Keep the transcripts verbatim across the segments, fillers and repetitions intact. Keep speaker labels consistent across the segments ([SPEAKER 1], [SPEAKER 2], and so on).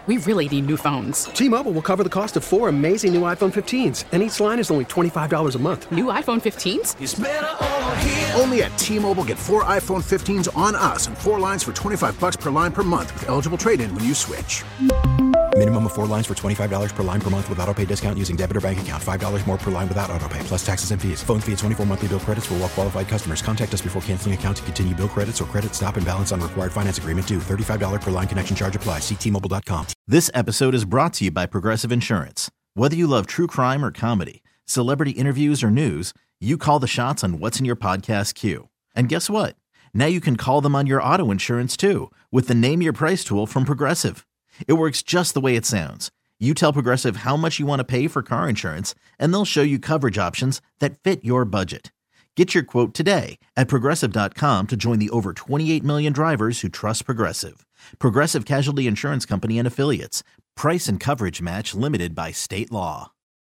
[SPEAKER 1] We really need new phones.
[SPEAKER 2] T-Mobile will cover the cost of four amazing new iPhone fifteens, and each line is only twenty-five dollars a month.
[SPEAKER 1] New iPhone fifteens?
[SPEAKER 3] It's better over here.
[SPEAKER 4] Only at T-Mobile, get four iPhone fifteens on us and four lines for twenty-five dollars per line per month with eligible trade-in when you switch.
[SPEAKER 5] Minimum of four lines for twenty-five dollars per line per month with autopay discount using debit or bank account. five dollars more per line without autopay, plus taxes and fees. Phone fee at twenty-four monthly bill credits for well-qualified customers. Contact us before canceling account to continue bill credits or credit stop and balance on required finance agreement due. thirty-five dollars per line connection charge applies. See T Mobile dot com.
[SPEAKER 6] This episode is brought to you by Progressive Insurance. Whether you love true crime or comedy, celebrity interviews or news, you call the shots on what's in your podcast queue. And guess what? Now you can call them on your auto insurance too with the Name Your Price tool from Progressive. It works just the way it sounds. You tell Progressive how much you want to pay for car insurance, and they'll show you coverage options that fit your budget. Get your quote today at Progressive dot com to join the over twenty-eight million drivers who trust Progressive. Progressive Casualty Insurance Company and Affiliates. Price and coverage match limited by state law.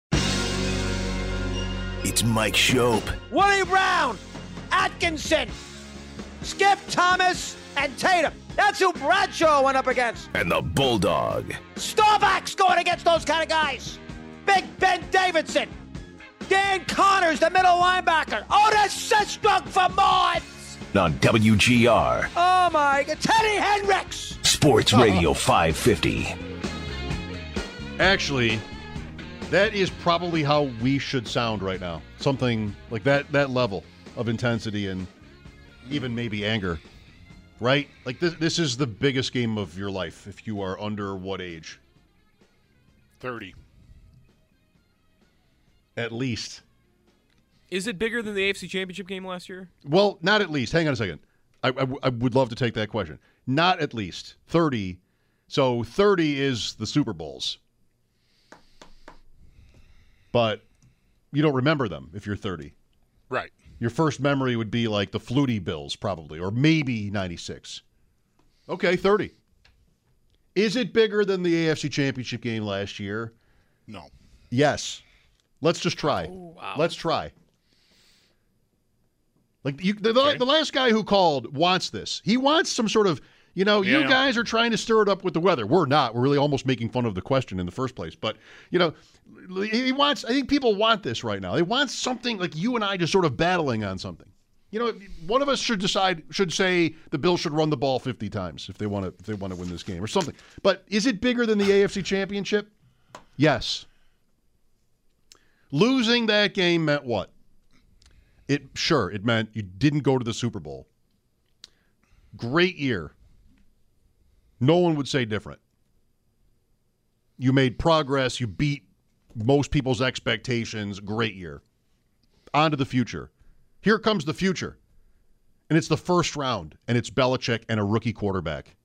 [SPEAKER 3] It's Mike Schopp.
[SPEAKER 7] Willie Brown, Atkinson, Skip Thomas, and Tatum. That's who Bradshaw went up against.
[SPEAKER 3] And the Bulldog.
[SPEAKER 7] Staubach's going against those kind of guys. Big Ben Davidson. Dan Connors, the middle linebacker. Otis Sistrunk for Mods.
[SPEAKER 3] On W G R.
[SPEAKER 7] Oh, my God. Teddy Hendricks.
[SPEAKER 3] Sports Radio five fifty.
[SPEAKER 8] Actually, that is probably how we should sound right now. Something like that, that level of intensity and even maybe anger. Right? Like this, this is the biggest game of your life if you are under what age?
[SPEAKER 9] thirty.
[SPEAKER 8] At least.
[SPEAKER 10] Is it bigger than the A F C Championship game last year?
[SPEAKER 8] Well, not at least. Hang on a second. I, I, I would love to take that question. Not at least. thirty. So thirty is the Super Bowls. But you don't remember them if you're thirty.
[SPEAKER 9] Right.
[SPEAKER 8] Your first memory would be like the Flutie Bills, probably, or maybe ninety-six. Okay, thirty. Is it bigger than the A F C Championship game last year?
[SPEAKER 9] No.
[SPEAKER 8] Yes. Let's just try.
[SPEAKER 10] Oh, wow.
[SPEAKER 8] Let's try. Like you, the, okay. the last guy who called wants this. He wants some sort of, you know, yeah, you guys are trying to stir it up with the weather. We're not. We're really almost making fun of the question in the first place. But, you know, he wants, I think people want this right now. They want something like you and I just sort of battling on something. You know, one of us should decide, should say the Bills should run the ball fifty times if they want to, if they want to win this game or something. But is it bigger than the A F C Championship? Yes. Losing that game meant what? It sure, it meant you didn't go to the Super Bowl. Great year. No one would say different. You made progress. You beat most people's expectations. Great year. On to the future. Here comes the future. And it's the first round, and it's Belichick and a rookie quarterback.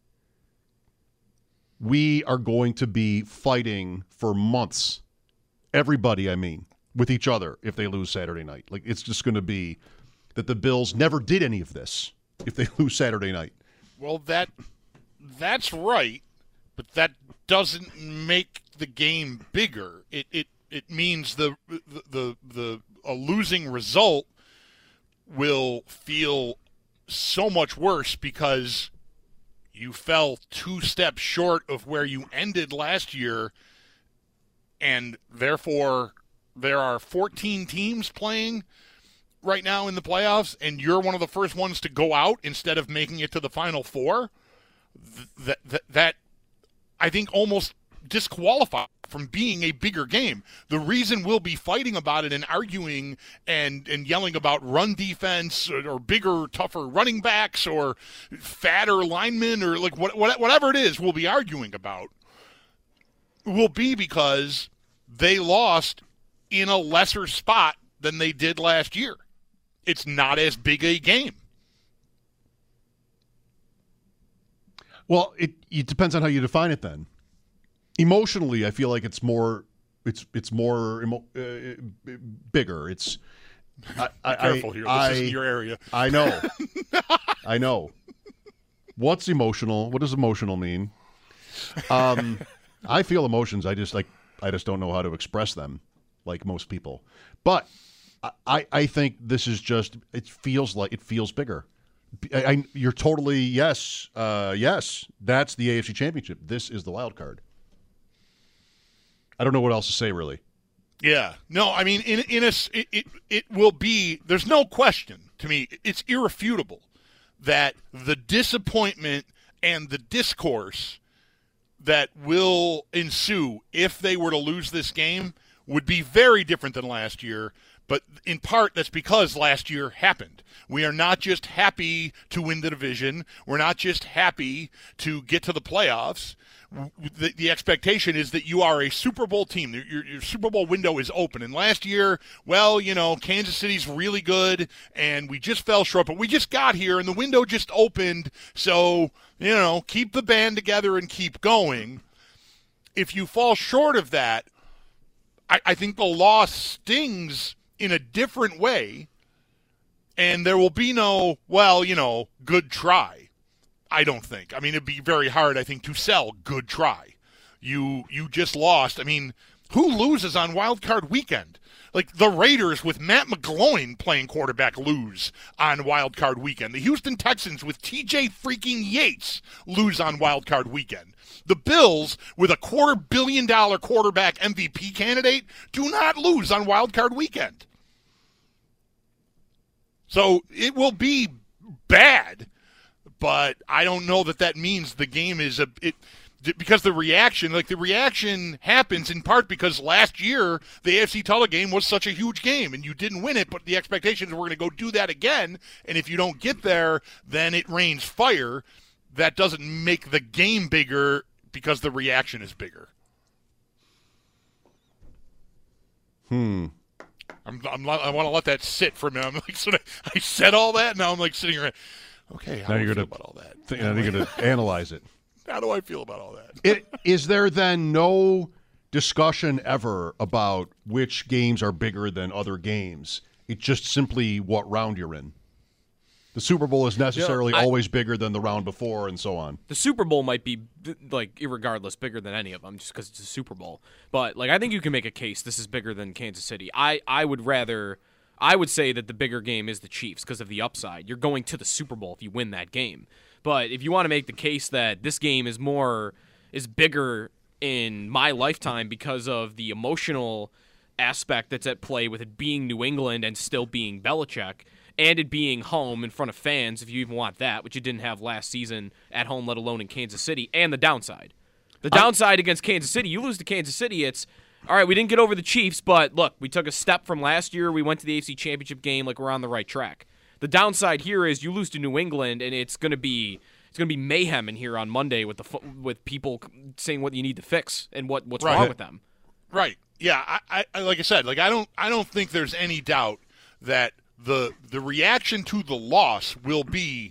[SPEAKER 8] We are going to be fighting for months. Everybody, I mean, with each other if they lose Saturday night. Like, it's just going to be that the Bills never did any of this if they lose Saturday night.
[SPEAKER 9] Well, that that's right, but that doesn't make the game bigger. It it, it means the the the, the a losing result will feel so much worse because you fell two steps short of where you ended last year, and therefore there are fourteen teams playing right now in the playoffs, and you're one of the first ones to go out instead of making it to the Final Four. That, that, that I think almost disqualified from being a bigger game. The reason we'll be fighting about it and arguing and, and yelling about run defense or, or bigger, tougher running backs or fatter linemen or like what, what, whatever it is we'll be arguing about will be because they lost in a lesser spot than they did last year. It's not as big a game.
[SPEAKER 8] Well, it, it depends on how you define it then. Emotionally, I feel like it's more it's it's more emo, uh, bigger. It's I, I,
[SPEAKER 9] careful here. This
[SPEAKER 8] I,
[SPEAKER 9] isn't your area.
[SPEAKER 8] I know. I know. What's emotional? What does emotional mean? Um, I feel emotions. I just like I just don't know how to express them like most people. But I, I think this is just it feels like it feels bigger. I, I, you're totally yes, uh, yes. That's the A F C Championship. This is the wild card. I don't know what else to say, really.
[SPEAKER 9] Yeah. No, I mean, in in a, it, it, it will be, there's no question to me, it's irrefutable that the disappointment and the discourse that will ensue if they were to lose this game would be very different than last year. But in part, that's because last year happened. We are not just happy to win the division. We're not just happy to get to the playoffs. The, the expectation is that you are a Super Bowl team. Your, your Super Bowl window is open. And last year, well, you know, Kansas City's really good, and we just fell short. But we just got here, and the window just opened. So, you know, keep the band together and keep going. If you fall short of that, I, I think the loss stings in a different way, and there will be no, well, you know, good try. I don't think. I mean, it'd be very hard, I think, to sell good try. You you just lost. I mean, who loses on Wild Card Weekend? Like, the Raiders with Matt McGloin playing quarterback lose on Wild Card Weekend. The Houston Texans with T J freaking Yates lose on Wild Card Weekend. The Bills with a quarter billion dollar quarterback M V P candidate do not lose on Wild Card Weekend. So it will be bad, but I don't know that that means the game is a it because the reaction, like the reaction happens in part because last year the A F C title game was such a huge game and you didn't win it, but the expectations were going to go do that again, and if you don't get there, then it rains fire. That doesn't make the game bigger because the reaction is bigger.
[SPEAKER 8] Hmm.
[SPEAKER 9] I'm, I'm, I want to let that sit for a minute. I'm like, so I said all that. Now I'm like sitting here. Okay, how
[SPEAKER 8] now
[SPEAKER 9] do
[SPEAKER 8] you're
[SPEAKER 9] I feel
[SPEAKER 8] gonna,
[SPEAKER 9] about all that?
[SPEAKER 8] Th- now you're going to analyze it.
[SPEAKER 9] How do I feel about all that?
[SPEAKER 8] It, is there then no discussion ever about which games are bigger than other games? It's just simply what round you're in. The Super Bowl is necessarily
[SPEAKER 10] you know, I,
[SPEAKER 8] always bigger than the round before and so on.
[SPEAKER 10] The Super Bowl might be, like, irregardless, bigger than any of them just because it's a Super Bowl. But, like, I think you can make a case this is bigger than Kansas City. I, I would rather – I would say that the bigger game is the Chiefs because of the upside. You're going to the Super Bowl if you win that game. But if you want to make the case that this game is more – is bigger in my lifetime because of the emotional aspect that's at play with it being New England and still being Belichick – and it being home in front of fans, if you even want that, which you didn't have last season at home, let alone in Kansas City, and the downside. The downside against Kansas City, you lose to Kansas City, it's, all right, we didn't get over the Chiefs, but look, we took a step from last year, we went to the A F C Championship game, like we're on the right track. The downside here is you lose to New England, and it's going to be it's going to be mayhem in here on Monday with the with people saying what you need to fix and what, what's
[SPEAKER 9] right.
[SPEAKER 10] wrong with them.
[SPEAKER 9] Right. Yeah, I, I like I said, like I don't I don't think there's any doubt that The the reaction to the loss will be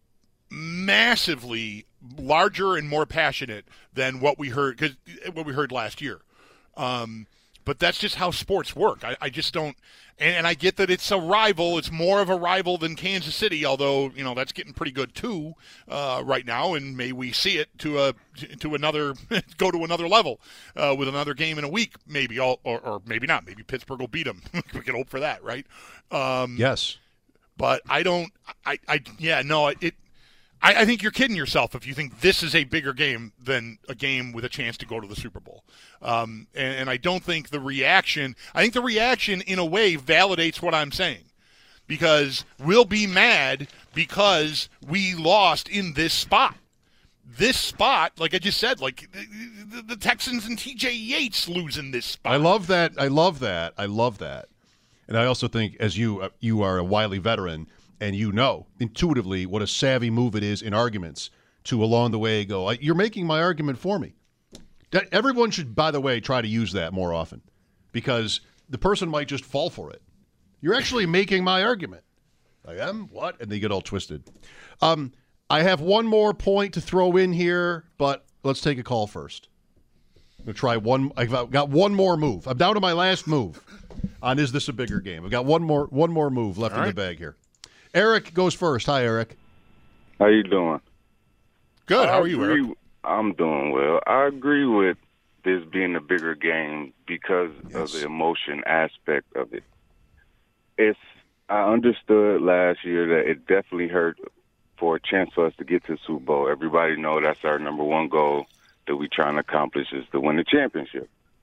[SPEAKER 9] massively larger and more passionate than what we heard cause, what we heard last year. Um, but that's just how sports work. I, I just don't, and, and I get that it's a rival. It's more of a rival than Kansas City, although you know that's getting pretty good too uh, right now. And may we see it to a to another go to another level uh, with another game in a week, maybe, all, or, or maybe not. Maybe Pittsburgh will beat them. We can hope for that, right? Um,
[SPEAKER 8] yes,
[SPEAKER 9] but I don't. I, I yeah no it. I, I think you're kidding yourself if you think this is a bigger game than a game with a chance to go to the Super Bowl. Um, and, and I don't think the reaction. I think the reaction in a way validates what I'm saying, because we'll be mad because we lost in this spot. This spot, like I just said, like the, the Texans and T J Yates lose in this spot.
[SPEAKER 8] I love that. I love that. I love that. And I also think, as you uh, you are a wily veteran, and you know intuitively what a savvy move it is in arguments to along the way go, you're making my argument for me. That, everyone should, by the way, try to use that more often, because the person might just fall for it. You're actually making my argument. I am? What? And they get all twisted. Um, I have one more point to throw in here, but let's take a call first. I'm going to try one. I've got one more move. I'm down to my last move on Is This a Bigger Game? I've got one more one more move left all in right. the bag here. Eric goes first. Hi, Eric.
[SPEAKER 11] How you doing?
[SPEAKER 9] Good. How
[SPEAKER 11] I
[SPEAKER 9] are you,
[SPEAKER 11] agree,
[SPEAKER 9] Eric?
[SPEAKER 11] I'm doing well. I agree with this being a bigger game because yes. of the emotion aspect of it. It's I understood last year that it definitely hurt for a chance for us to get to the Super Bowl. Everybody know that's our number one goal that we're trying to accomplish is to win the championship.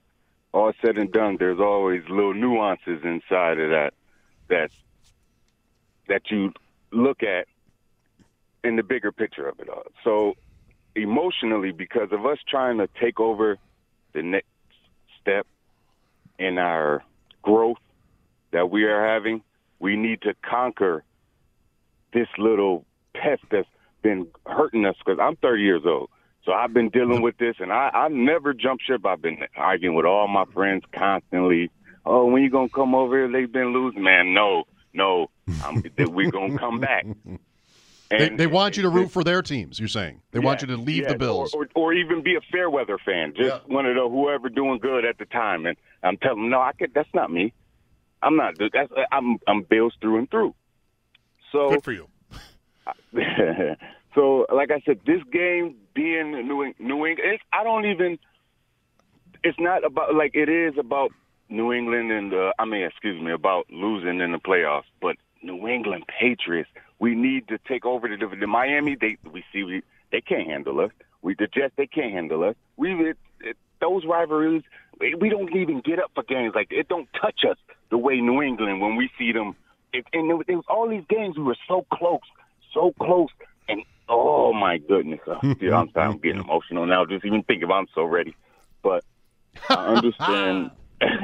[SPEAKER 11] all said and done, there's always little nuances inside of that that that you look at in the bigger picture of it all. So emotionally, because of us trying to take over the next step in our growth that we are having, we need to conquer this little pest that's been hurting us, because I'm thirty years old. So I've been dealing with this, and I, I never jump ship. I've been arguing with all my friends constantly. Oh, when you going to come over here? They've been losing. Man, no, no. I'm, we're going to come back. And,
[SPEAKER 8] they, they want you to root for their teams, you're saying. They
[SPEAKER 11] yeah,
[SPEAKER 8] want you to leave
[SPEAKER 11] yeah,
[SPEAKER 8] the Bills.
[SPEAKER 11] Or, or, or even be a fair weather fan. Just yeah. one of the whoever doing good at the time. And I'm telling them, no, I could, that's not me. I'm not. That's, I'm, I'm Bills through and through. So,
[SPEAKER 9] good for you.
[SPEAKER 11] So, like I said, this game being New, New England, it's, I don't even – it's not about – like, it is about New England and uh, – I mean, excuse me, about losing in the playoffs. But New England Patriots, we need to take over the – the Miami, they we see we, they can't handle us. We The Jets, they can't handle us. We it, it, Those rivalries, we don't even get up for games. Like, it don't touch us the way New England, when we see them. It, and there, there was all these games we were so close, so close. And, oh, my goodness. Uh, dude, I'm, I'm getting emotional now just even thinking about it. I'm so ready. But I understand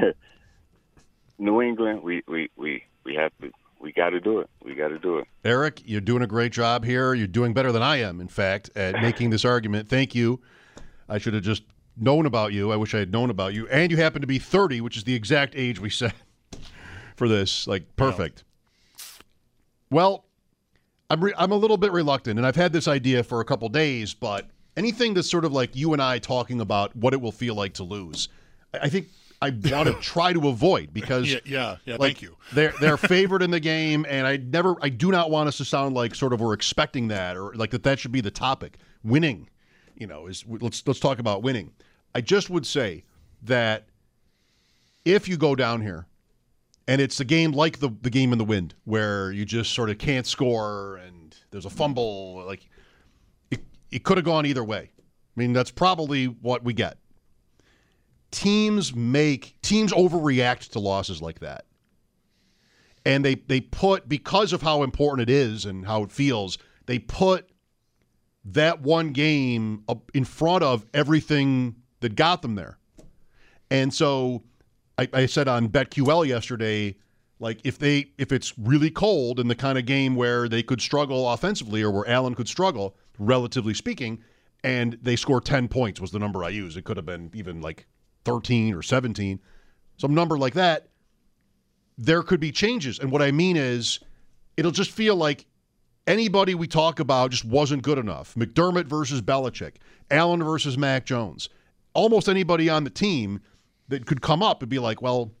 [SPEAKER 11] New England, we, we, we, we have to – we got to do it. We got to do it.
[SPEAKER 8] Eric, you're doing a great job here. You're doing better than I am, in fact, at making this argument. Thank you. I should have just known about you. I wish I had known about you. And you happen to be thirty, which is the exact age we set for this. Like, perfect. Yeah. Well, I'm re- I'm a little bit reluctant, and I've had this idea for a couple days, but anything that's sort of like you and I talking about what it will feel like to lose, I think I want to try to avoid, because
[SPEAKER 9] yeah, yeah, yeah
[SPEAKER 8] like,
[SPEAKER 9] thank you.
[SPEAKER 8] they're they're favored in the game, and I never I do not want us to sound like sort of we're expecting that, or like that that should be the topic. Winning, you know, is let's let's talk about winning. I just would say that if you go down here, and it's a game like the the game in the wind, where you just sort of can't score and there's a fumble. Like it, it could have gone either way. I mean, that's probably what we get. Teams make teams overreact to losses like that, and they they put, because of how important it is and how it feels, they put that one game up in front of everything that got them there. And so I, I said on BetQL yesterday, like if they if it's really cold and the kind of game where they could struggle offensively, or where Allen could struggle, relatively speaking, and they score ten points was the number I used. It could have been even like thirteen or seventeen, some number like that, there could be changes. And what I mean is, it'll just feel like anybody we talk about just wasn't good enough. McDermott versus Belichick, Allen versus Mac Jones. Almost anybody on the team that could come up and be like, well,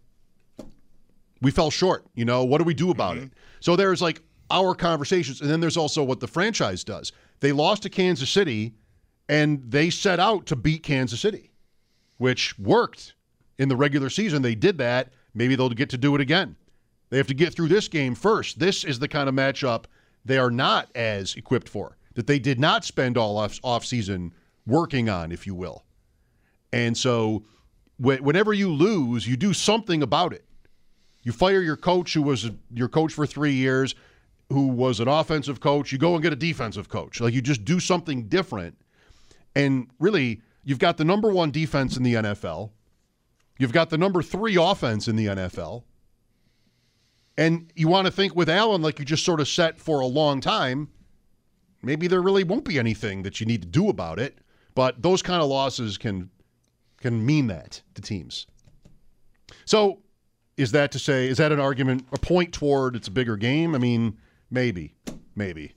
[SPEAKER 8] we fell short. You know, what do we do about mm-hmm. it? So there's like our conversations, and then there's also what the franchise does. They lost to Kansas City, and they set out to beat Kansas City, which worked in the regular season. They did that. Maybe they'll get to do it again. They have to get through this game first. This is the kind of matchup they are not as equipped for, that they did not spend all off, off-season working on, if you will. And so wh- whenever you lose, you do something about it. You fire your coach, who was your coach for three years, who was an offensive coach. You go and get a defensive coach. Like, you just do something different. And really, you've got the number one defense in the N F L. You've got the number three offense in the N F L. And you want to think with Allen, like you just sort of set for a long time, maybe there really won't be anything that you need to do about it. But those kind of losses can can mean that to teams. So is that to say, is that an argument, a point toward it's a bigger game? I mean, maybe, maybe.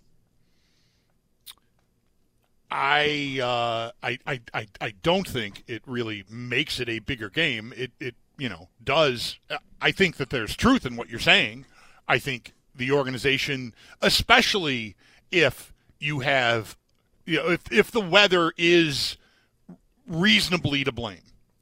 [SPEAKER 9] I, uh, I, I, I, I don't think it really makes it a bigger game. It, it, you know, does. I think that there's truth in what you're saying. I think the organization, especially if you have, you know, if, if the weather is reasonably to blame,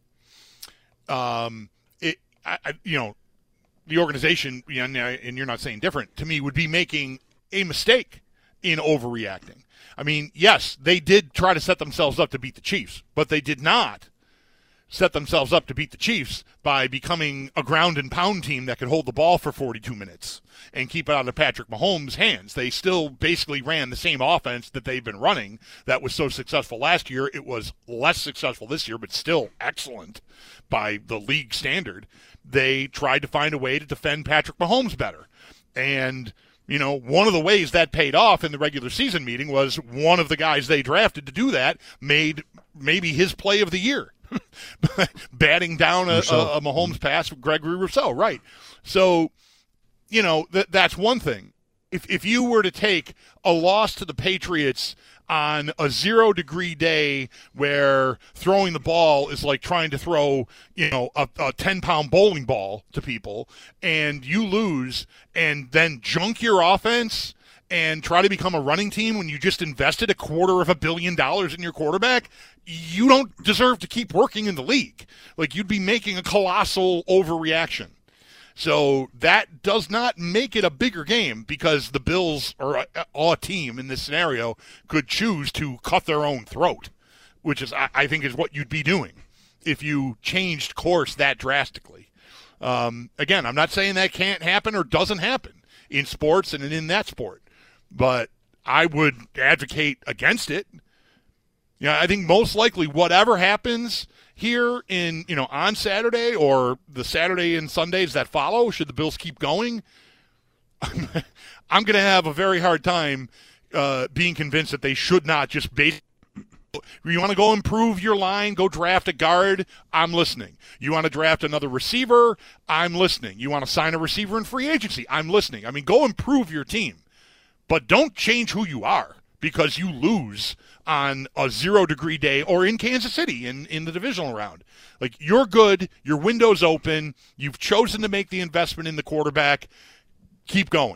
[SPEAKER 9] um, it, I, I, you know, the organization, you know, and you're not saying different, to me would be making a mistake in overreacting. I mean, yes, they did try to set themselves up to beat the Chiefs, but they did not set themselves up to beat the Chiefs by becoming a ground and pound team that could hold the ball for forty-two minutes and keep it out of Patrick Mahomes' hands. They still basically ran the same offense that they've been running that was so successful last year. It was less successful this year, but still excellent by the league standard. They tried to find a way to defend Patrick Mahomes better. And, you know, one of the ways that paid off in the regular season meeting was one of the guys they drafted to do that made maybe his play of the year. Batting down a, a, a Mahomes pass with Gregory Rousseau, right. So, you know, th- that's one thing. If if you were to take a loss to the Patriots on a zero-degree day where throwing the ball is like trying to throw, you know, a, a ten-pound bowling ball to people, and you lose and then junk your offense and try to become a running team when you just invested a quarter of a billion dollars in your quarterback, you don't deserve to keep working in the league. Like, you'd be making a colossal overreaction. So that does not make it a bigger game because the Bills or a, a team in this scenario could choose to cut their own throat, which is, I, I think, is what you'd be doing if you changed course that drastically. Um, again, I'm not saying that can't happen or doesn't happen in sports and in that sport, but I would advocate against it. You know, I think most likely whatever happens here in, you know, on Saturday or the Saturday and Sundays that follow, should the Bills keep going, I'm, I'm going to have a very hard time uh, being convinced that they should not just base. You want to go improve your line, go draft a guard, I'm listening. You want to draft another receiver, I'm listening. You want to sign a receiver in free agency, I'm listening. I mean, go improve your team, but don't change who you are because you lose on a zero-degree day or in Kansas City in, in the divisional round. Like, you're good. Your window's open. You've chosen to make the investment in the quarterback. Keep going.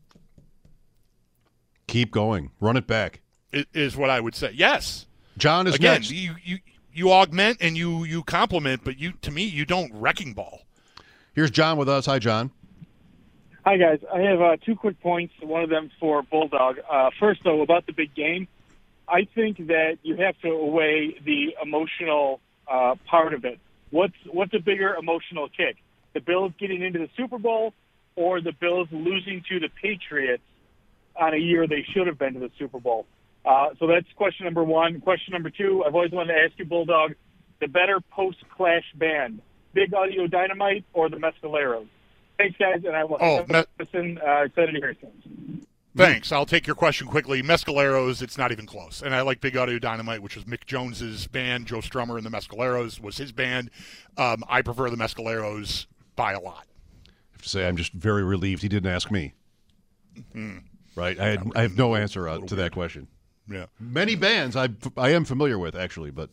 [SPEAKER 8] Keep going. Run it back.
[SPEAKER 9] It is what I would say. Yes.
[SPEAKER 8] John is
[SPEAKER 9] Again,
[SPEAKER 8] next.
[SPEAKER 9] you, you, you augment and you, you compliment, but you to me, you don't wrecking ball.
[SPEAKER 8] Here's John with us. Hi, John.
[SPEAKER 12] Hi, guys. I have uh, two quick points, one of them for Bulldog. Uh, first, though, about the big game, I think that you have to weigh the emotional uh, part of it. What's what's a bigger emotional kick? The Bills getting into the Super Bowl or the Bills losing to the Patriots on a year they should have been to the Super Bowl? Uh, so that's question number one. Question number two, I've always wanted to ask you, Bulldog, the better post-clash band, Big Audio Dynamite or the Mescaleros? Thanks, guys, and I will
[SPEAKER 9] oh, me-
[SPEAKER 12] listen. Uh, excited to hear things.
[SPEAKER 9] Thanks. I'll take your question quickly. Mescaleros, it's not even close. And I like Big Audio Dynamite, which was Mick Jones's band. Joe Strummer and the Mescaleros was his band. Um, I prefer the Mescaleros by a lot.
[SPEAKER 8] I have to say, I'm just very relieved he didn't ask me.
[SPEAKER 9] Mm-hmm.
[SPEAKER 8] Right? I, had, I have no answer uh, to that question.
[SPEAKER 9] Yeah.
[SPEAKER 8] Many bands I, I am familiar with, actually, but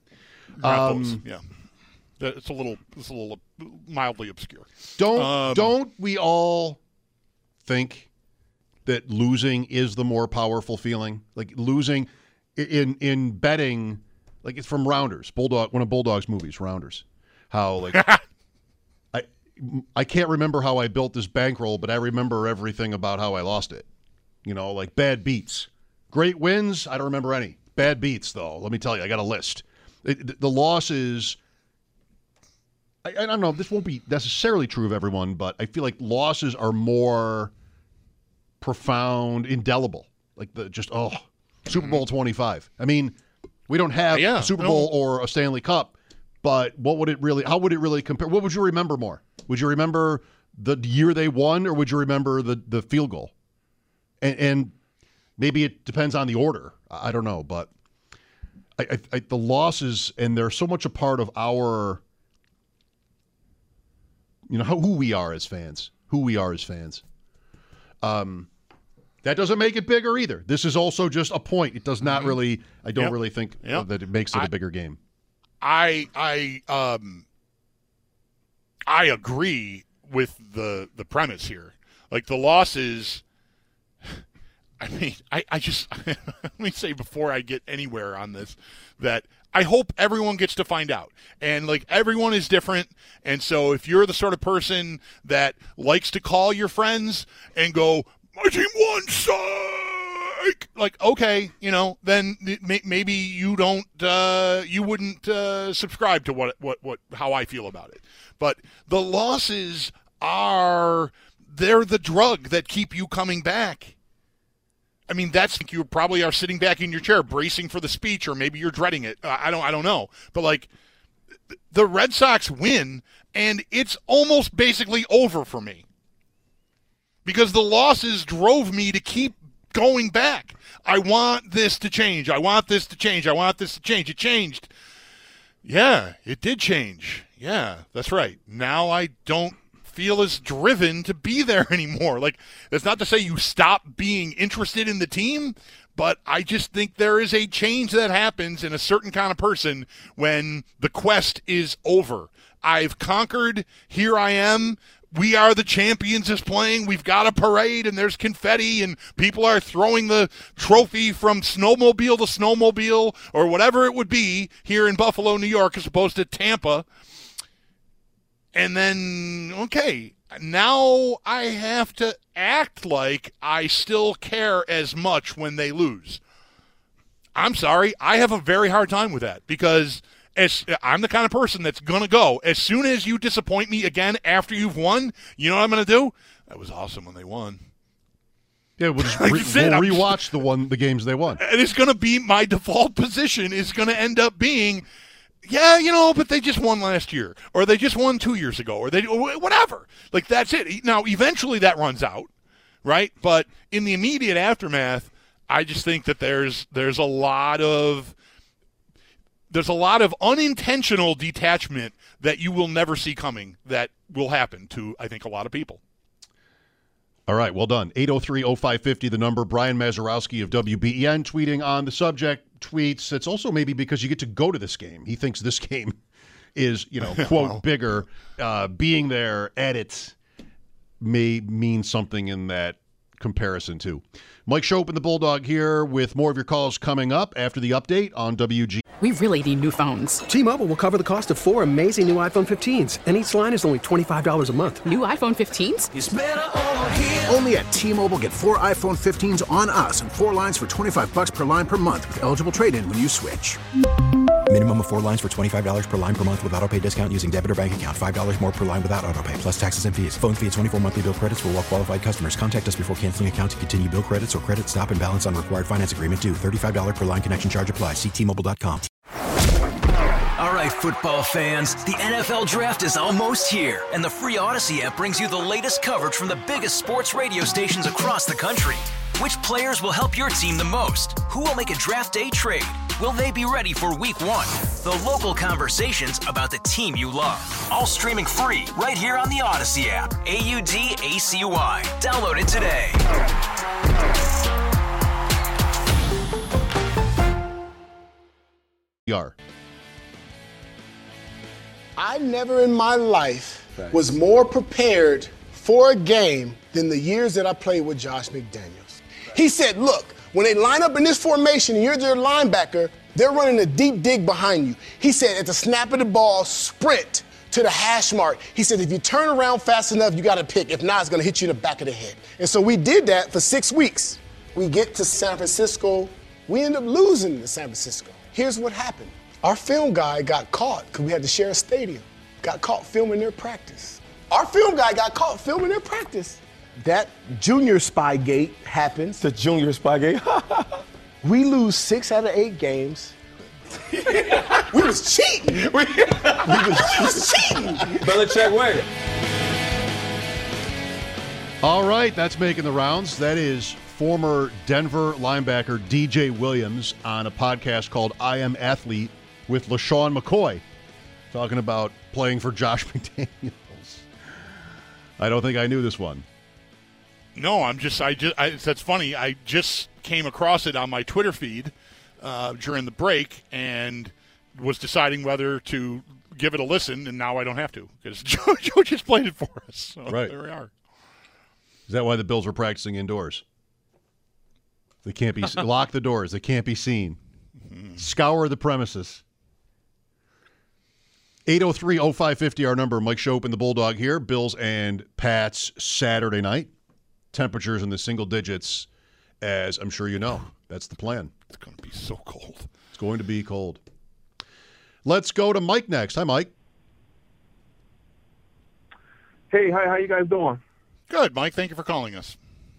[SPEAKER 9] um, yeah. It's a little it's a little mildly obscure.
[SPEAKER 8] Don't
[SPEAKER 9] um,
[SPEAKER 8] don't we all think that losing is the more powerful feeling? Like losing in in betting, like it's from Rounders, Bulldog, one of Bulldog's movies, Rounders. How like I I can't remember how I built this bankroll, but I remember everything about how I lost it. You know, like bad beats, great wins. I don't remember any bad beats though. Let me tell you, I got a list. It, the losses. I, I don't know. This won't be necessarily true of everyone, but I feel like losses are more profound, indelible. Like the just oh, Super Bowl twenty-five. I mean, we don't have
[SPEAKER 9] yeah,
[SPEAKER 8] a Super
[SPEAKER 9] no.
[SPEAKER 8] Bowl or a Stanley Cup, but what would it really? How would it really compare? What would you remember more? Would you remember the year they won, or would you remember the the field goal? And, and maybe it depends on the order. I don't know, but I, I, I, the losses, and they're so much a part of our. You know, who we are as fans, who we are as fans. Um, that doesn't make it bigger either. This is also just a point. It does not really, I don't
[SPEAKER 9] yep.
[SPEAKER 8] really think
[SPEAKER 9] yep.
[SPEAKER 8] that it makes it
[SPEAKER 9] I,
[SPEAKER 8] a bigger game.
[SPEAKER 9] I, I, um, I agree with the, the premise here. Like the losses, I mean, I, I just, let me say before I get anywhere on this, that I hope everyone gets to find out. And, like, everyone is different. And so if you're the sort of person that likes to call your friends and go, my team won, son, like, okay, you know, then may, maybe you don't, uh, you wouldn't uh, subscribe to what, what, what, how I feel about it. But the losses are, they're the drug that keep you coming back. I mean, that's, you probably are sitting back in your chair bracing for the speech, or maybe you're dreading it. I don't, I don't know. But like, the Red Sox win, and it's almost basically over for me. Because the losses drove me to keep going back. I want this to change. I want this to change. I want this to change. It changed. Yeah, it did change. Yeah, that's right. Now I don't feel as driven to be there anymore. Like, that's not to say you stop being interested in the team, but I just think there is a change that happens in a certain kind of person when the quest is over. I've conquered. Here I am. We Are the Champions is playing. We've got a parade, and there's confetti, and people are throwing the trophy from snowmobile to snowmobile, or whatever it would be here in Buffalo, New York, as opposed to Tampa. And then, okay, now I have to act like I still care as much when they lose. I'm sorry, I have a very hard time with that, because As, I'm the kind of person that's going to go. As soon as you disappoint me again after you've won, you know what I'm going to do? That was awesome when they won.
[SPEAKER 8] Yeah, we'll just re- we'll rewatch the one the games they won.
[SPEAKER 9] And it's going to be my default position is going to end up being, yeah, you know, but they just won last year, or they just won two years ago, or they whatever. Like, that's it. Now, eventually that runs out, right? But in the immediate aftermath, I just think that there's there's a lot of There's a lot of unintentional detachment that you will never see coming that will happen to, I think, a lot of people.
[SPEAKER 8] All right, well done. eight oh three oh five five oh, the number. Brian Mazurowski of W B E N tweeting on the subject, tweets, it's also maybe because you get to go to this game. He thinks this game is, you know, quote, well. bigger. Uh, being there at it may mean something in that comparison, too. Mike Schopp and the Bulldog here with more of your calls coming up after the update on W G.
[SPEAKER 1] We really need new phones.
[SPEAKER 2] T-Mobile will cover the cost of four amazing new iPhone fifteens, and each line is only twenty-five dollars a month.
[SPEAKER 1] New iPhone fifteens?
[SPEAKER 4] It's better over here. Only at T-Mobile, get four iPhone fifteens on us and four lines for twenty-five dollars per line per month with eligible trade-in when you switch.
[SPEAKER 5] Minimum of four lines for twenty-five dollars per line per month with autopay discount using debit or bank account. five dollars more per line without autopay, plus taxes and fees. Phone fee at twenty-four monthly bill credits for well-qualified customers. Contact us before canceling account to continue bill credits or credit stop and balance on required finance agreement due. thirty-five dollars per line connection charge applies. See T Mobile dot com.
[SPEAKER 13] All right, football fans, the N F L Draft is almost here, and the free Odyssey app brings you the latest coverage from the biggest sports radio stations across the country. Which players will help your team the most? Who will make a draft day trade? Will they be ready for week one? The local conversations about the team you love. All streaming free right here on the Odyssey app. A U D A C Y. Download it today.
[SPEAKER 8] Are.
[SPEAKER 14] I never in my life was more prepared for a game than the years that I played with Josh McDaniels. He said, look, when they line up in this formation and you're their linebacker, they're running a deep dig behind you. He said, at the snap of the ball, sprint to the hash mark. He said, if you turn around fast enough, you got to pick. If not, it's going to hit you in the back of the head. And so we did that for six weeks. We get to San Francisco. We end up losing to San Francisco. Here's what happened. Our film guy got caught because we had to share a stadium. Got caught filming their practice. Our film guy got caught filming their practice. That junior Spygate happens.
[SPEAKER 15] The junior Spygate.
[SPEAKER 14] We lose six out of eight games. We was cheating. we, we, was, we was cheating.
[SPEAKER 15] Belichick way.
[SPEAKER 8] All right, that's making the rounds. That is former Denver linebacker D J Williams on a podcast called I Am Athlete with LaShawn McCoy, talking about playing for Josh McDaniels. I don't think I knew this one.
[SPEAKER 9] No, I'm just, I just, I, that's funny. I just came across it on my Twitter feed uh, during the break and was deciding whether to give it a listen, and now I don't have to because Joe, Joe just played it for us. So
[SPEAKER 8] right.
[SPEAKER 9] There we are.
[SPEAKER 8] Is that why the Bills were practicing indoors? They can't be, lock the doors. They can't be seen. Mm-hmm. Scour the premises. eight oh three oh five five oh, our number. Mike Schopp and the Bulldog here. Bills and Pats Saturday night. Temperatures in the single digits as I'm sure you know. That's the plan.
[SPEAKER 9] It's going to be so cold.
[SPEAKER 8] It's going to be cold. Let's go to Mike next. Hi, Mike.
[SPEAKER 16] Hey, hi, how you guys doing?
[SPEAKER 9] Good, Mike. Thank you for calling us.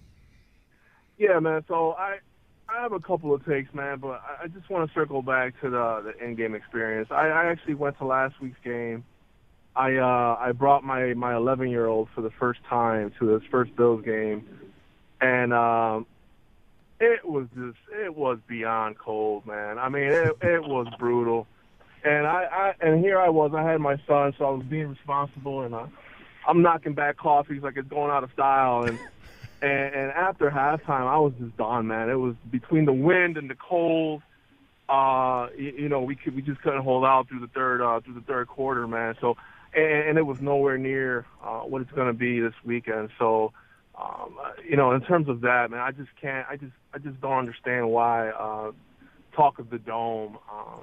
[SPEAKER 16] Yeah, man. So I I have a couple of takes, man, but I just want to circle back to the the in-game experience. I, I actually went to last week's game. I uh, I brought my my eleven-year-old for the first time to his first Bills game, and um, it was just it was beyond cold, man. I mean, it it was brutal, and I, I and here I was. I had my son, so I was being responsible, and uh, I'm knocking back coffees like it's going out of style, and. And, and after halftime, I was just done, man. It was between the wind and the cold. Uh, you, you know, we could, we just couldn't hold out through the third uh, through the third quarter, man. So, and, and it was nowhere near uh, what it's going to be this weekend. So, um, you know, in terms of that, man, I just can't. I just I just don't understand why uh, talk of the dome uh,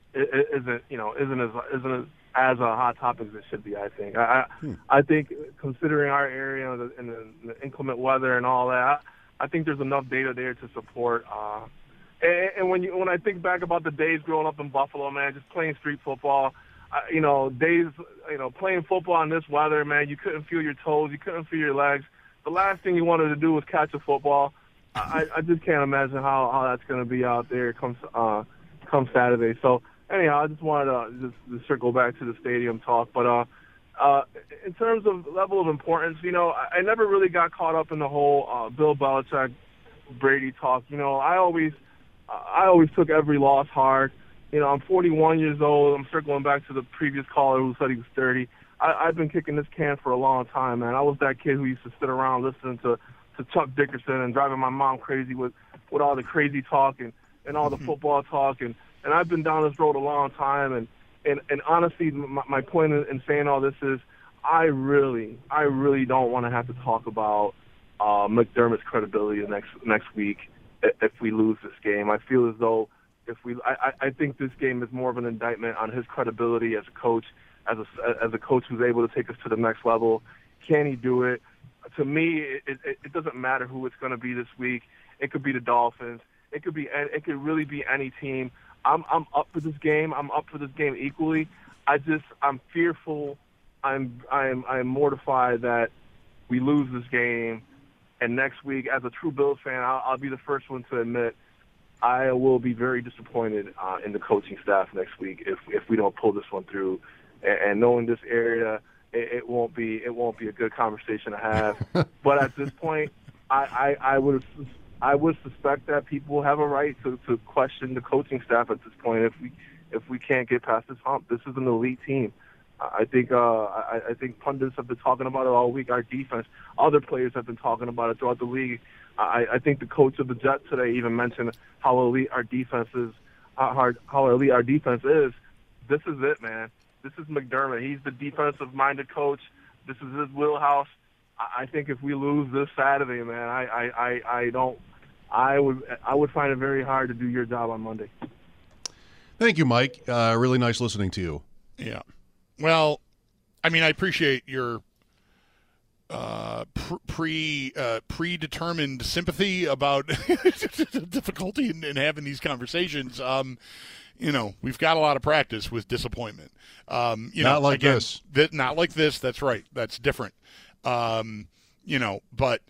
[SPEAKER 16] isn't you know isn't as isn't as as a hot topic as it should be, I think. I hmm. I think considering our area and the, and the, the inclement weather and all that, I think there's enough data there to support. Uh, and, and when you when I think back about the days growing up in Buffalo, man, just playing street football, uh, you know, days, you know, playing football in this weather, man, you couldn't feel your toes, you couldn't feel your legs. The last thing you wanted to do was catch a football. I, I just can't imagine how, how that's going to be out there come uh, come Saturday. So. Anyhow, I just wanted to just, just circle back to the stadium talk. But uh, uh, in terms of level of importance, you know, I, I never really got caught up in the whole uh, Bill Belichick, Brady talk. You know, I always, I always took every loss hard. You know, I'm forty-one years old. I'm circling back to the previous caller who said he was thirty. I, I've been kicking this can for a long time, man. I was that kid who used to sit around listening to, to Chuck Dickerson and driving my mom crazy with, with all the crazy talk and, and all the football talk and. And I've been down this road a long time, and, and, and honestly, my, my point in, in saying all this is I really, I really don't want to have to talk about uh, McDermott's credibility next next week if we lose this game. I feel as though if we, I, I think this game is more of an indictment on his credibility as a coach, as a, as a coach who's able to take us to the next level. Can he do it? To me, it, it, it doesn't matter who it's going to be this week. It could be the Dolphins. It could be, it could really be any team. I'm I'm up for this game. I'm up for this game equally. I just I'm fearful. I'm I'm I'm mortified that we lose this game. And next week, as a true Bills fan, I'll, I'll be the first one to admit I will be very disappointed uh, in the coaching staff next week if if we don't pull this one through. And, and knowing this area, it, it won't be it won't be a good conversation to have. But at this point, I I, I would. I would suspect that people have a right to, to question the coaching staff at this point if we if we can't get past this hump. This is an elite team. I think uh, I, I think pundits have been talking about it all week. Our defense, other players have been talking about it throughout the league. I, I think the coach of the Jets today even mentioned how elite our defense is, how hard, how elite our defense is. This is it, man. This is McDermott. He's the defensive-minded coach. This is his wheelhouse. I think if we lose this Saturday, man, I, I, I, I don't. I would I would find it very hard to do your job on Monday.
[SPEAKER 8] Thank you, Mike. Uh, really nice listening to you.
[SPEAKER 9] Yeah. Well, I mean, I appreciate your uh, pre uh, predetermined sympathy about difficulty in, in having these conversations. Um, you know, we've got a lot of practice with disappointment. Um, you
[SPEAKER 8] not
[SPEAKER 9] know,
[SPEAKER 8] like
[SPEAKER 9] again,
[SPEAKER 8] this.
[SPEAKER 9] Th- not like this. That's right. That's different. Um, you know, but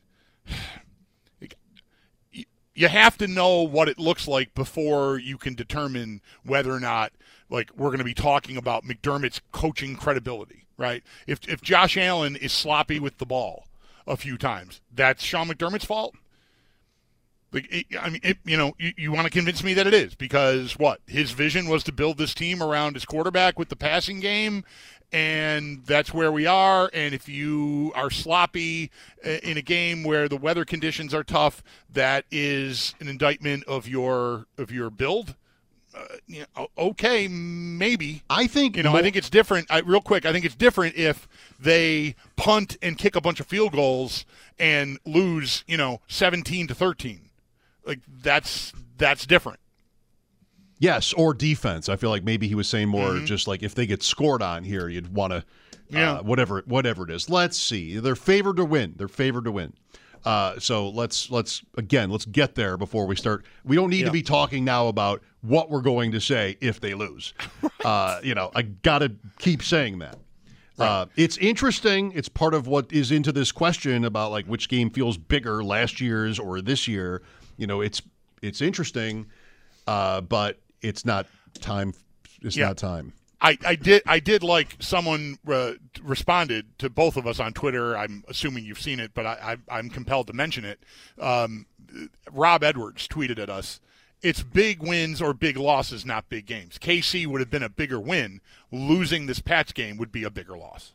[SPEAKER 9] you have to know what it looks like before you can determine whether or not, like, we're going to be talking about McDermott's coaching credibility, right? If if Josh Allen is sloppy with the ball a few times, that's Sean McDermott's fault? Like, it, I mean, it, you know, you, you want to convince me that it is because, what, his vision was to build this team around his quarterback with the passing game, and that's where we are. And if you are sloppy in a game where the weather conditions are tough, that is an indictment of your of your build. Uh, you know, okay, maybe.
[SPEAKER 8] I think
[SPEAKER 9] you know. Mo- I think it's different. I, real quick, I think it's different if they punt and kick a bunch of field goals and lose, you know, seventeen to thirteen. Like that's that's different.
[SPEAKER 8] Yes, or defense. I feel like maybe he was saying more
[SPEAKER 9] mm-hmm.
[SPEAKER 8] just like if they get scored on here, you'd want to,
[SPEAKER 9] yeah.
[SPEAKER 8] uh, whatever whatever it is. Let's see. They're favored to win. They're favored to win. Uh, so let's let's again let's get there before we start. We don't need yeah. to be talking now about what we're going to say if they lose. uh, you know, I gotta keep saying that. Right. Uh, it's interesting. It's part of what is into this question about like which game feels bigger, last year's or this year. You know, it's it's interesting, uh, but it's not time. It's
[SPEAKER 9] yeah.
[SPEAKER 8] not time.
[SPEAKER 9] I, I did I did like someone uh, responded to both of us on Twitter. I'm assuming you've seen it, but I, I, I'm compelled to mention it. Um, Rob Edwards tweeted at us, it's big wins or big losses, not big games. K C would have been a bigger win. Losing this Pats game would be a bigger loss.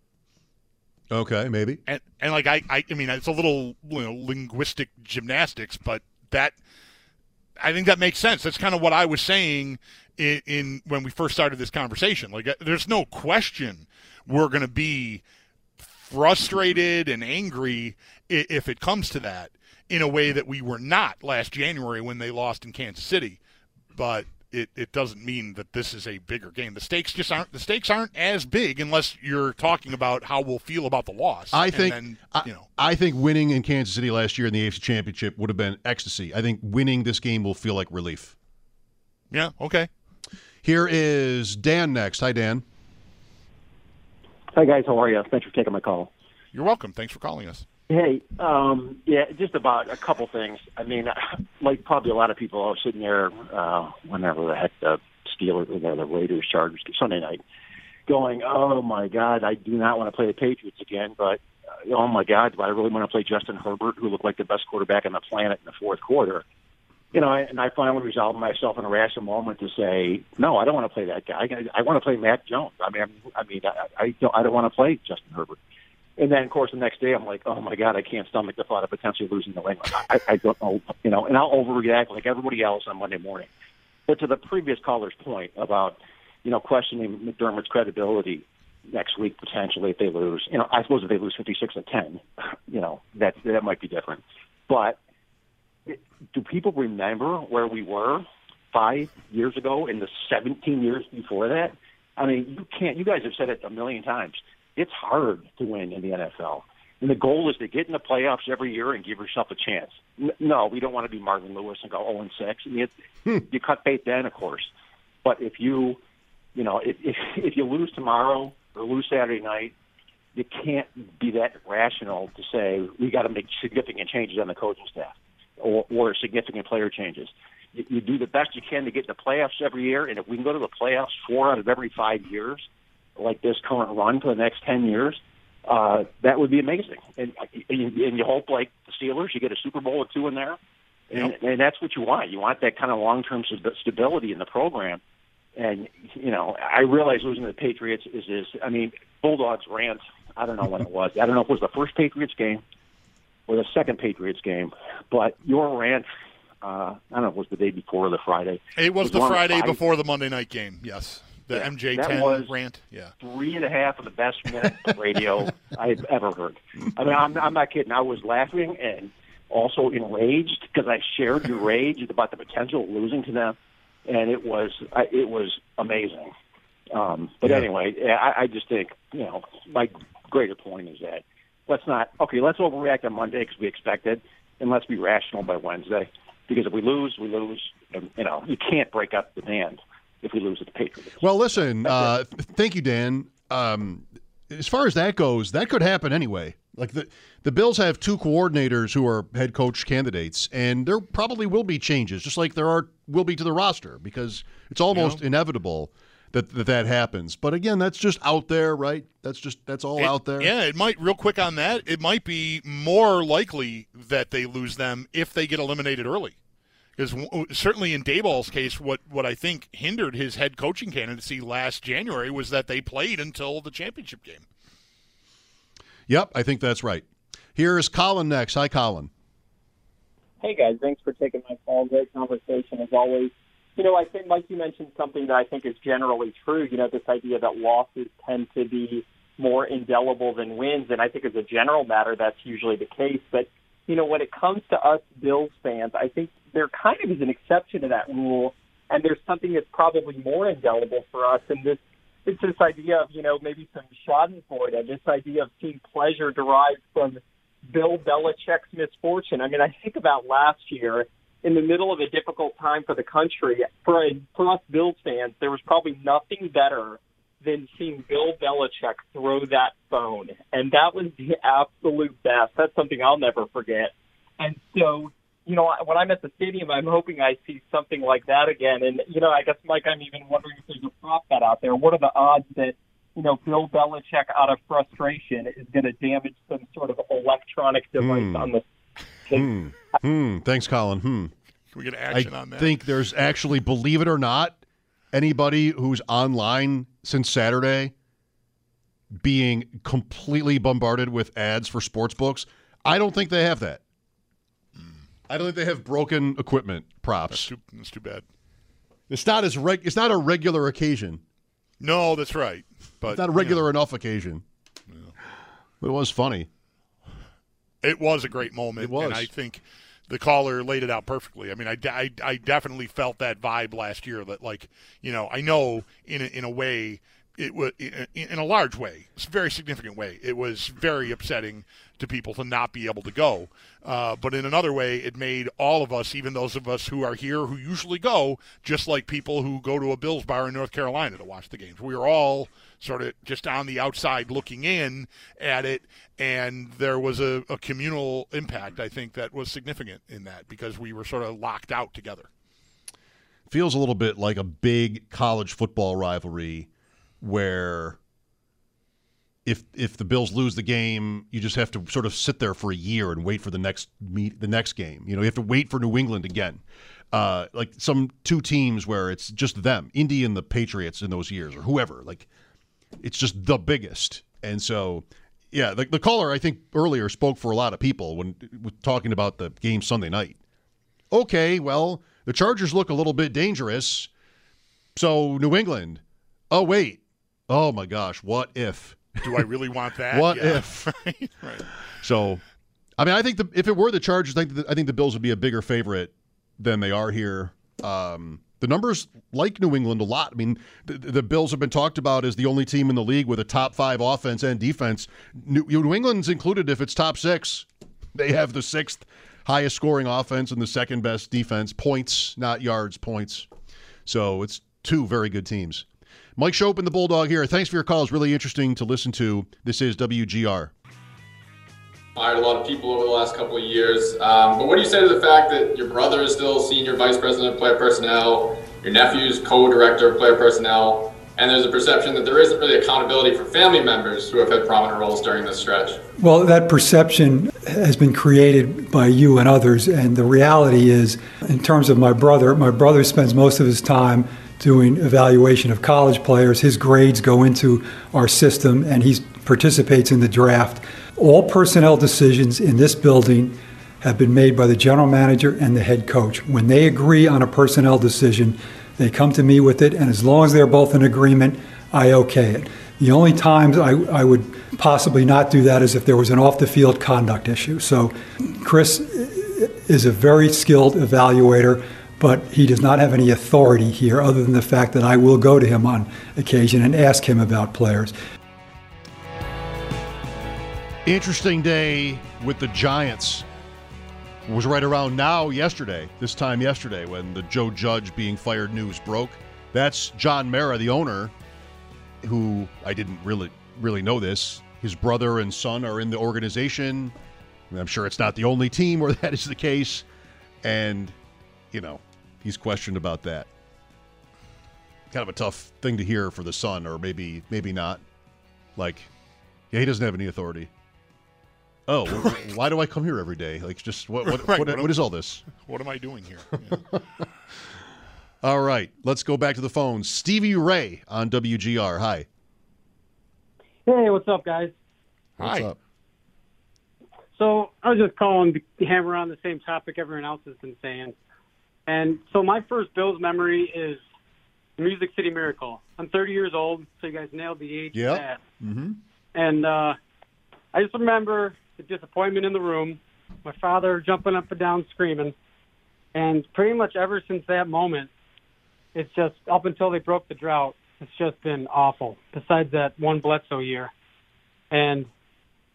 [SPEAKER 8] Okay, maybe.
[SPEAKER 9] And, and like, I, I, I mean, it's a little you know, linguistic gymnastics, but that I think that makes sense. That's kind of what I was saying In, in when we first started this conversation. Like, there's no question we're going to be frustrated and angry if it comes to that in a way that we were not last January when they lost in Kansas City. But it, it doesn't mean that this is a bigger game. The stakes just aren't the stakes aren't as big unless you're talking about how we'll feel about the loss.
[SPEAKER 8] I think
[SPEAKER 9] and then, you know.
[SPEAKER 8] I, I think winning in Kansas City last year in the A F C Championship would have been ecstasy. I think winning this game will feel like relief.
[SPEAKER 9] Yeah, okay.
[SPEAKER 8] Here is Dan next. Hi, Dan.
[SPEAKER 17] Hi, guys. How are you? Thanks for taking my call.
[SPEAKER 9] You're welcome. Thanks for calling us.
[SPEAKER 17] Hey, um, yeah, just about a couple things. I mean, like probably a lot of people, I was sitting there uh, whenever the heck the Steelers, or the Raiders, Chargers, Sunday night, going, oh, my God, I do not want to play the Patriots again, but uh, oh, my God, do I really want to play Justin Herbert, who looked like the best quarterback on the planet in the fourth quarter? You know, and I finally resolved myself in a rational moment to say, no, I don't want to play that guy. I, I want to play Mac Jones. I mean, I mean, I, I don't, I don't want to play Justin Herbert. And then, of course, the next day I'm like, oh my God, I can't stomach the thought of potentially losing New England. I, I don't know, you know, and I'll overreact like everybody else on Monday morning. But to the previous caller's point about, you know, questioning McDermott's credibility next week potentially if they lose, you know, I suppose if they lose fifty-six to ten, you know, that that might be different. But do people remember where we were five years ago and the seventeen years before that? I mean, you can't. You guys have said it a million times. It's hard to win in the N F L. And the goal is to get in the playoffs every year and give yourself a chance. N- no, we don't want to be Marvin Lewis and go oh and six. I mean,
[SPEAKER 8] hmm.
[SPEAKER 17] you cut bait then, of course. But if you, you know, if, if if you lose tomorrow or lose Saturday night, you can't be that rational to say we got to make significant changes on the coaching staff. Or, or significant player changes. You, you do the best you can to get in the playoffs every year, and if we can go to the playoffs four out of every five years, like this current run for the next ten years, uh, that would be amazing. And, and, you, and you hope, like the Steelers, you get a Super Bowl or two in there, and, yep. and that's what you want. You want that kind of long-term stability in the program. And, you know, I realize losing to the Patriots is, is I mean, Bulldogs rant, I don't know when it was. I don't know if it was the first Patriots game or the second Patriots game, but your rant, uh, I don't know if it was the day before or the Friday.
[SPEAKER 9] It was,
[SPEAKER 17] was
[SPEAKER 9] the Friday
[SPEAKER 17] five,
[SPEAKER 9] before the Monday night game, yes. The
[SPEAKER 17] yeah,
[SPEAKER 9] M J
[SPEAKER 17] ten
[SPEAKER 9] was rant, yeah.
[SPEAKER 17] Three and a half of the best minutes of radio I've ever heard. I mean, I'm, I'm not kidding. I was laughing and also enraged because I shared your rage about the potential of losing to them, and it was it was amazing. Um, but yeah. anyway, I, I just think, you know, my greater point is that let's not, okay, let's overreact on Monday because we expected, and let's be rational by Wednesday. Because if we lose, we lose. And, you know, you can't break up the band if we lose at the Patriots.
[SPEAKER 8] Well, listen, uh, thank you, Dan. Um, as far as that goes, that could happen anyway. Like the the Bills have two coordinators who are head coach candidates, and there probably will be changes, just like there are will be to the roster, because it's almost you know? inevitable that, that that happens. But again, that's just out there, right? That's just that's all
[SPEAKER 9] it,
[SPEAKER 8] out there.
[SPEAKER 9] Yeah, it might, real quick on that, it might be more likely that they lose them if they get eliminated early. Because certainly in Daboll's case, what, what I think hindered his head coaching candidacy last January was that they played until the championship game.
[SPEAKER 8] Yep, I think that's right. Here's Colin next. Hi, Colin.
[SPEAKER 18] Hey, guys. Thanks for taking my call. Great conversation, as always. You know, I think, Mike, you mentioned something that I think is generally true, you know, this idea that losses tend to be more indelible than wins, and I think as a general matter, that's usually the case. But, you know, when it comes to us Bills fans, I think there kind of is an exception to that rule, and there's something that's probably more indelible for us, and this it's this idea of, you know, maybe some schadenfreude, this idea of seeing pleasure derived from Bill Belichick's misfortune. I mean, I think about last year, in the middle of a difficult time for the country, for, for us Bills fans, there was probably nothing better than seeing Bill Belichick throw that phone. And that was the absolute best. That's something I'll never forget. And so, you know, when I'm at the stadium, I'm hoping I see something like that again. And, you know, I guess, Mike, I'm even wondering if there's a prop bet out there. What are the odds that, you know, Bill Belichick, out of frustration, is going to damage some sort of electronic device
[SPEAKER 8] Hmm.
[SPEAKER 18] on the
[SPEAKER 8] Hmm. Hmm. Thanks, Colin. Hmm.
[SPEAKER 9] Can we get action
[SPEAKER 8] I
[SPEAKER 9] on that?
[SPEAKER 8] I think there's actually, believe it or not, anybody who's online since Saturday being completely bombarded with ads for sports books. I don't think they have that. I don't think they have broken equipment props.
[SPEAKER 9] That's too, that's too bad.
[SPEAKER 8] It's not as reg- It's not a regular occasion.
[SPEAKER 9] No, that's right. But
[SPEAKER 8] It's not a regular enough occasion. But it was funny.
[SPEAKER 9] It was a great moment.
[SPEAKER 8] It was.
[SPEAKER 9] And I think the caller laid it out perfectly. I mean, I, I, I definitely felt that vibe last year that, like, you know, I know in a, in a way, it was in, in a large way, it's a very significant way, it was very upsetting to people to not be able to go. Uh, but in another way, it made all of us, even those of us who are here who usually go, just like people who go to a Bills bar in North Carolina to watch the games. We were all sort of just on the outside looking in at it, and there was a, a communal impact, I think, that was significant in that because we were sort of locked out together.
[SPEAKER 8] Feels a little bit like a big college football rivalry where if if the Bills lose the game, you just have to sort of sit there for a year and wait for the next meet the next game. You know, you have to wait for New England again. Uh, like some two teams where it's just them, Indy and the Patriots in those years, or whoever. Like, it's just the biggest. And so, yeah, the, the caller, I think, earlier spoke for a lot of people when talking about the game Sunday night. Okay, well, the Chargers look a little bit dangerous. So, New England. Oh, wait. Oh, my gosh. What if?
[SPEAKER 9] Do I really want that?
[SPEAKER 8] What
[SPEAKER 9] Yeah.
[SPEAKER 8] if?
[SPEAKER 9] right. right.
[SPEAKER 8] So, I mean, I think the, if it were the Chargers, I think the, I think the Bills would be a bigger favorite than they are here. Um, the numbers like New England a lot. I mean, the, the Bills have been talked about as the only team in the league with a top five offense and defense. New, New England's included if it's top six. They have the sixth highest scoring offense and the second best defense. Points, not yards, points. So it's two very good teams. Mike Shope and the Bulldog here. Thanks for your call. It's really interesting to listen to. This is W G R.
[SPEAKER 19] Hired a lot of people over the last couple of years. Um, but what do you say to the fact that your brother is still senior vice president of player personnel, your nephew's co-director of player personnel, and there's a perception that there isn't really accountability for family members who have had prominent roles during this stretch?
[SPEAKER 20] Well, that perception has been created by you and others, and the reality is, in terms of my brother, my brother spends most of his time doing evaluation of college players. His grades go into our system, and he participates in the draft. All personnel decisions in this building have been made by the general manager and the head coach. When they agree on a personnel decision, they come to me with it, and as long as they're both in agreement, I okay it. The only times I, I would possibly not do that is if there was an off-the-field conduct issue. So Chris is a very skilled evaluator, but he does not have any authority here other than the fact that I will go to him on occasion and ask him about players.
[SPEAKER 8] Interesting day with the Giants. It was right around now yesterday, this time yesterday, when the Joe Judge being fired news broke. That's John Mara, the owner, who I didn't really really know this. His brother and son are in the organization. And I'm sure it's not the only team where that is the case. And, you know, he's questioned about that. Kind of a tough thing to hear for the son, or maybe maybe not. Like, yeah, he doesn't have any authority. Oh, right. Why do I come here every day? Like, just what what,
[SPEAKER 9] Right.
[SPEAKER 8] what,
[SPEAKER 9] What
[SPEAKER 8] what
[SPEAKER 9] am-
[SPEAKER 8] is all this?
[SPEAKER 9] What am I doing here? Yeah.
[SPEAKER 8] All right, let's go back to the phone. Stevie Ray on W G R. Hi.
[SPEAKER 21] Hey, what's up, guys?
[SPEAKER 8] What's
[SPEAKER 9] Hi.
[SPEAKER 8] up?
[SPEAKER 21] So I was just calling to hammer on the same topic everyone else has been saying. And so my first Bills memory is the Music City Miracle. I'm thirty years old, so you guys nailed the age of
[SPEAKER 8] Yep.
[SPEAKER 21] that.
[SPEAKER 8] Mm-hmm.
[SPEAKER 21] And uh, I just remember the disappointment in the room, my father jumping up and down screaming. And pretty much ever since that moment, it's just up until they broke the drought, it's just been awful, besides that one Bledsoe year. And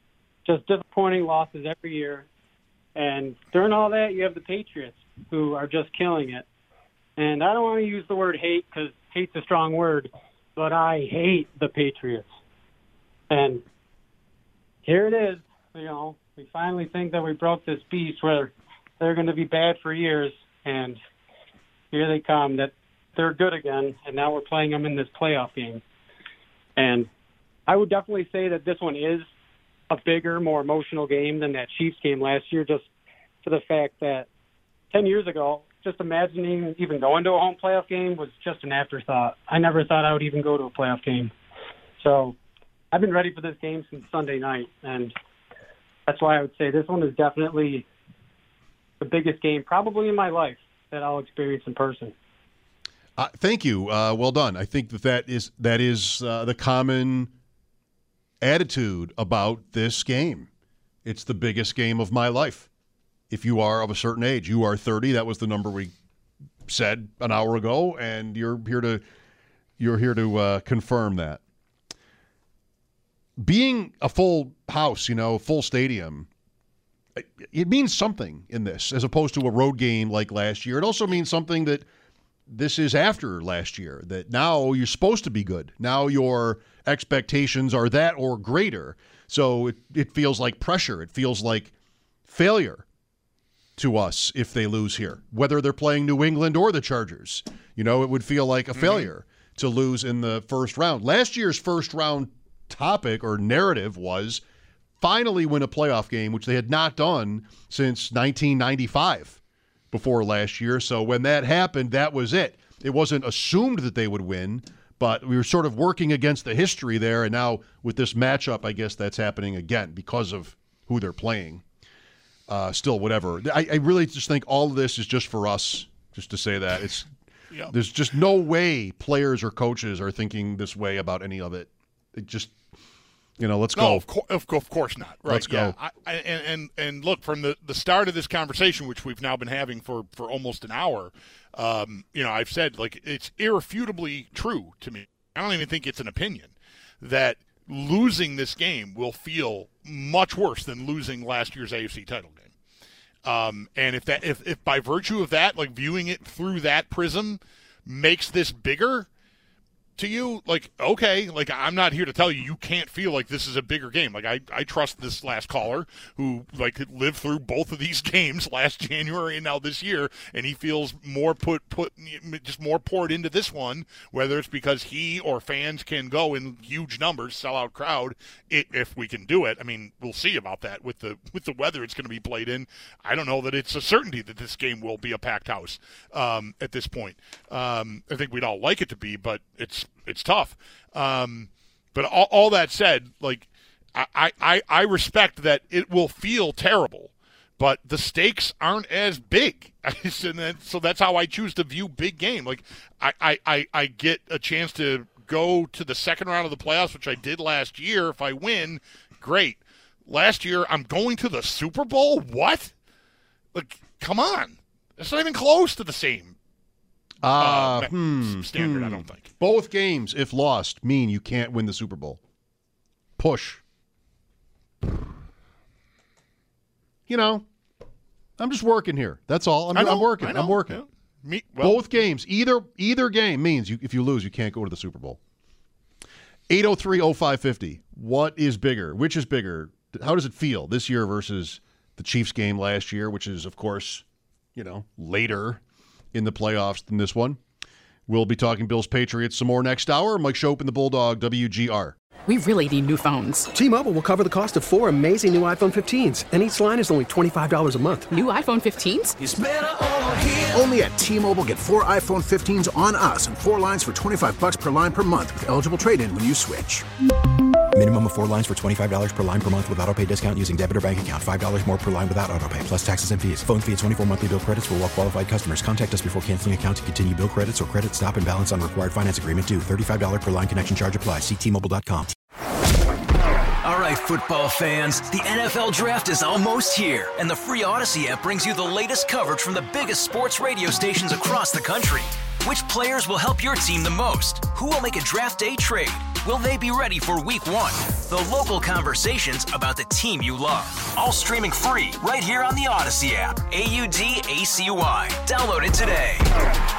[SPEAKER 21] just disappointing losses every year. And during all that, you have the Patriots, who are just killing it. And I don't want to use the word hate because hate's a strong word, but I hate the Patriots. And here it is. You know, we finally think that we broke this beast where they're going to be bad for years, and here they come, that they're good again, and now we're playing them in this playoff game. And I would definitely say that this one is a bigger, more emotional game than that Chiefs game last year, just for the fact that ten years ago, just imagining even going to a home playoff game was just an afterthought. I never thought I would even go to a playoff game. So I've been ready for this game since Sunday night, and that's why I would say this one is definitely the biggest game probably in my life that I'll experience in person.
[SPEAKER 8] Uh, thank you. Uh, well done. I think that that is, that is uh, the common attitude about this game. It's the biggest game of my life. If you are of a certain age, you are thirty. That was the number we said an hour ago, and you're here to you're here to uh, confirm that. Being a full house, you know, full stadium, it means something in this, as opposed to a road game like last year. It also means something that this is after last year, that now you're supposed to be good. Now your expectations are that or greater. So it, it feels like pressure. It feels like failure to us if they lose here, whether they're playing New England or the Chargers. You know, it would feel like a mm-hmm. failure to lose in the first round. Last year's first round topic or narrative was finally win a playoff game, which they had not done since nineteen ninety-five before last year. So when that happened, that was it. It wasn't assumed that they would win, but we were sort of working against the history there. And now with this matchup, I guess that's happening again because of who they're playing. Uh, still, whatever. I, I really just think all of this is just for us, just to say that. It's yeah. There's just no way players or coaches are thinking this way about any of it. It just, you know, let's
[SPEAKER 9] no,
[SPEAKER 8] go.
[SPEAKER 9] Of, co- of, of course not. Right.
[SPEAKER 8] Let's
[SPEAKER 9] yeah.
[SPEAKER 8] go.
[SPEAKER 9] I, I, and, and, and look, from the, the start of this conversation, which we've now been having for, for almost an hour, um, you know, I've said, like, it's irrefutably true to me. I don't even think it's an opinion that losing this game will feel much worse than losing last year's A F C title game. Um, and if that, if, if by virtue of that, like viewing it through that prism makes this bigger to you, like, okay, like, I'm not here to tell you you can't feel like this is a bigger game. Like, I, I trust this last caller who, like, lived through both of these games last January and now this year, and he feels more put, put just more poured into this one, whether it's because he or fans can go in huge numbers, sell-out crowd, it, if we can do it. I mean, we'll see about that with the with the weather it's going to be played in. I don't know that it's a certainty that this game will be a packed house um, at this point. Um, I think we'd all like it to be, but it's It's tough. Um, but all, all that said, like, I, I, I respect that it will feel terrible, but the stakes aren't as big. So that's how I choose to view big game. Like, I, I, I get a chance to go to the second round of the playoffs, which I did last year. If I win, great. Last year, I'm going to the Super Bowl? What? Like, come on. That's not even close to the same
[SPEAKER 8] Uh,
[SPEAKER 9] uh,
[SPEAKER 8] hmm,
[SPEAKER 9] standard,
[SPEAKER 8] hmm.
[SPEAKER 9] I don't think.
[SPEAKER 8] Both games, if lost, mean you can't win the Super Bowl. Push. You know, I'm just working here. That's all. I'm,
[SPEAKER 9] I know,
[SPEAKER 8] I'm working.
[SPEAKER 9] I know,
[SPEAKER 8] I'm working.
[SPEAKER 9] yeah. Me, well,
[SPEAKER 8] Both games, either either game means you, if you lose, you can't go to the Super Bowl. eight oh three oh five fifty. What is bigger? Which is bigger? How does it feel this year versus the Chiefs game last year, which is, of course, you know, later in the playoffs than this one? We'll be talking Bills Patriots some more next hour. Mike Schopp and the Bulldog, W G R.
[SPEAKER 1] We really need new phones.
[SPEAKER 2] T-Mobile will cover the cost of four amazing new iPhone fifteens, and each line is only twenty-five dollars a month.
[SPEAKER 1] New iPhone fifteens?
[SPEAKER 4] It's better over here. Only at T-Mobile, get four iPhone fifteens on us and four lines for twenty-five bucks per line per month with eligible trade-in when you switch.
[SPEAKER 5] Minimum of four lines for twenty-five dollars per line per month with autopay discount using debit or bank account. five dollars more per line without autopay, plus taxes and fees. Phone fee at twenty-four monthly bill credits for well-qualified customers. Contact us before canceling account to continue bill credits or credit stop and balance on required finance agreement due. thirty-five dollars per line connection charge applies. See T Mobile dot com.
[SPEAKER 13] All right, football fans, the N F L Draft is almost here, and the free Odyssey app brings you the latest coverage from the biggest sports radio stations across the country. Which players will help your team the most? Who will make a draft day trade? Will they be ready for week one? The local conversations about the team you love. All streaming free right here on the Odyssey app. A U D A C Y. Download it today.